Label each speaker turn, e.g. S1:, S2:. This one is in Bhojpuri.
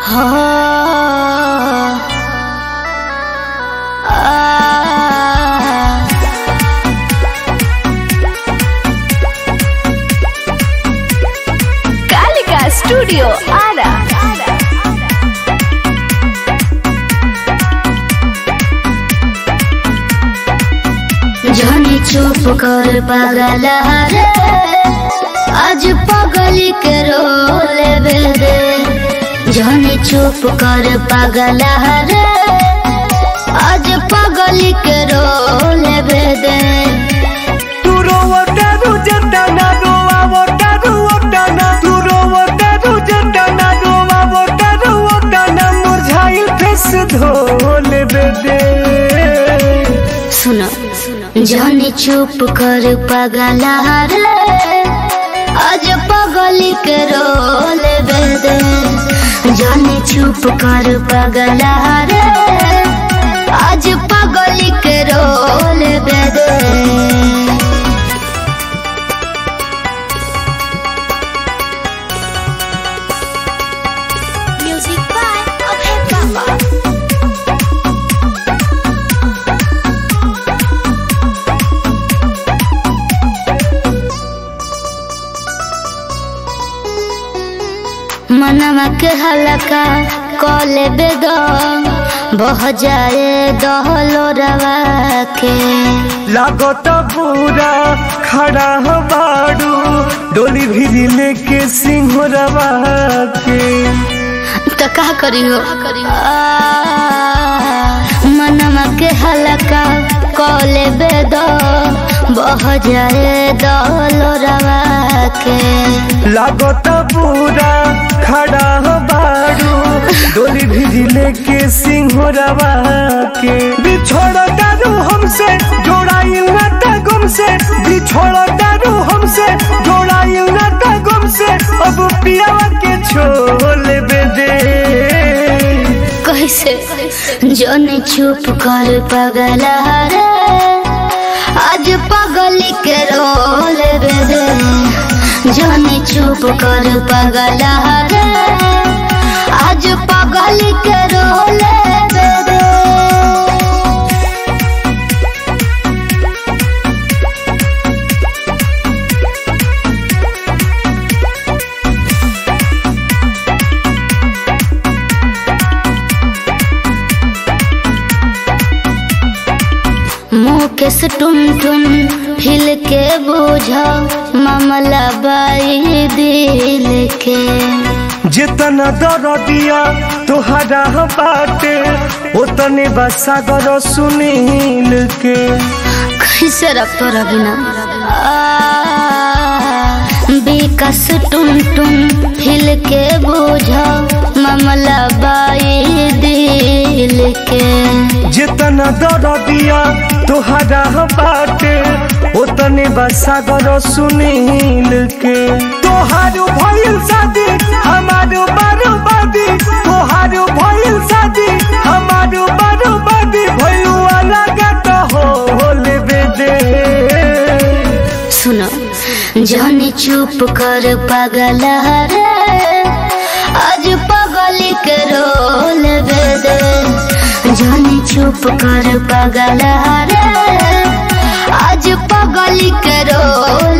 S1: कालिका स्टूडियो आरा।
S2: जानी चुप कर पागल रे, आज पगली के रोल दे। जानी चुप कर पागल रे, आज पगली के रोल दे।
S3: तू रोवता रू जंदाना रोवता रू ओटाना, तू रोवता रू जंदाना रोवता रू ओटाना, मुरझाइल फेस धोल बेदे।
S2: सुनो जानी चुप कर पागल रे, आज पगली के रोल दे। जानी चुप कर पागल रे, आज पगली के रोल दे। Music by Abhay Baba. मनवा के हल्का कले बेदम बह जाए दहलो रवा के।
S3: लागत बुरा खड़ा हो बाड़ू, डोली भी लेके सिंहरवा के।
S2: तो का करी हो मनवा के हल्का कले बेदम बह जाए दहलो रवा के।
S3: लागत बुरा खड़ा हो बाड़ू, डोली भी लेके सिंहरवा के। बिछोड़ दारू हमसे जोड़ाई न गुम से, बिछोड़ दारू हमसे जोड़ाई न गुम से, अब पियावा के छोल बेदे।
S2: कैसे जाने चुप कर पागल रे, आज पगली के रोल दे। जाने चुप कर पागल रे, आज पगली के रोल दे। मुकेश टुन टुन हिल के बुझा मामला बाई दिल के।
S3: जितना दरदिया तोहरा बाटे, उतने बसागर सुनील के।
S2: कैसे रखतो रबिना विकास टुन टुन हिल के बुझा मामला बाई दिल के।
S3: जितना दरदिया तोहरा बाटे, उतने बसागर सुनील के। तोहारू भइल शादी हमारू बर्बादी, तोहारू भइल शादी हमारू बर्बादी, भइलू अलग तो होल बेदे।
S2: सुनो जानी चुप कर पागल रे, आज पगली के रोल दे। जानी चुप कर पागल रे, आज पगली के रोल